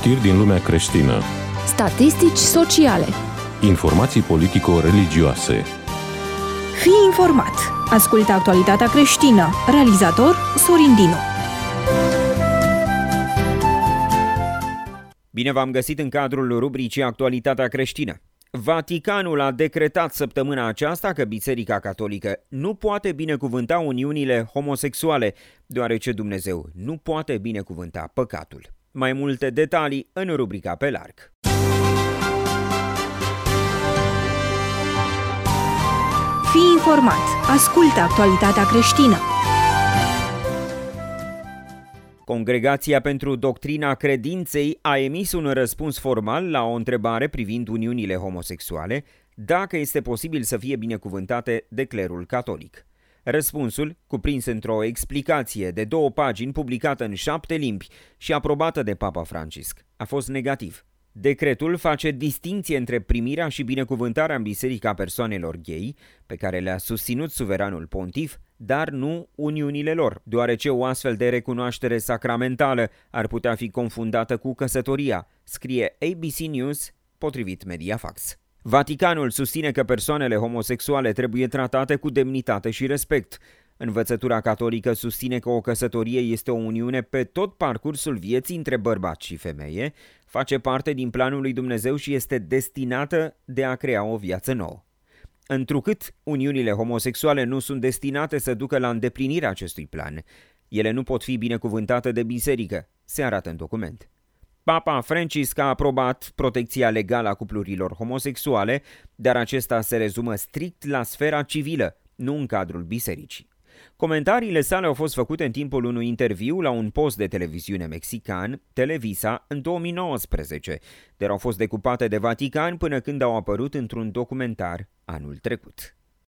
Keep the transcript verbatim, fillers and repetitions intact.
Știri din lumea creștină. Statistici sociale. Informații politico-religioase. Fii informat. Ascultă actualitatea creștină. Realizator Sorin Dinu. Bine v-am găsit în cadrul rubricii Actualitatea creștină. Vaticanul a decretat săptămâna aceasta că Biserica Catolică nu poate binecuvânta uniunile homosexuale, deoarece Dumnezeu nu poate binecuvânta păcatul. Mai multe detalii în rubrica pe larg. Fii informat. Ascultă actualitatea creștină. Congregația pentru Doctrina Credinței a emis un răspuns formal la o întrebare privind uniunile homosexuale, dacă este posibil să fie binecuvântate de clerul catolic. Răspunsul, cuprins într-o explicație de două pagini publicată în șapte limbi și aprobată de Papa Francisc, a fost negativ. Decretul face distinție între primirea și binecuvântarea în biserica persoanelor gay, pe care le-a susținut suveranul pontif, dar nu uniunile lor, deoarece o astfel de recunoaștere sacramentală ar putea fi confundată cu căsătoria, scrie A B C News, potrivit Mediafax. Vaticanul susține că persoanele homosexuale trebuie tratate cu demnitate și respect. Învățătura catolică susține că o căsătorie este o uniune pe tot parcursul vieții între bărbat și femeie, face parte din planul lui Dumnezeu și este destinată de a crea o viață nouă. Întrucât uniunile homosexuale nu sunt destinate să ducă la îndeplinirea acestui plan, ele nu pot fi binecuvântate de biserică, se arată în document. Papa Francisc a aprobat protecția legală a cuplurilor homosexuale, dar acesta se rezumă strict la sfera civilă, nu în cadrul bisericii. Comentariile sale au fost făcute în timpul unui interviu la un post de televiziune mexican, Televisa, în două mii nouăsprezece, dar au fost decupate de Vatican până când au apărut într-un documentar anul trecut.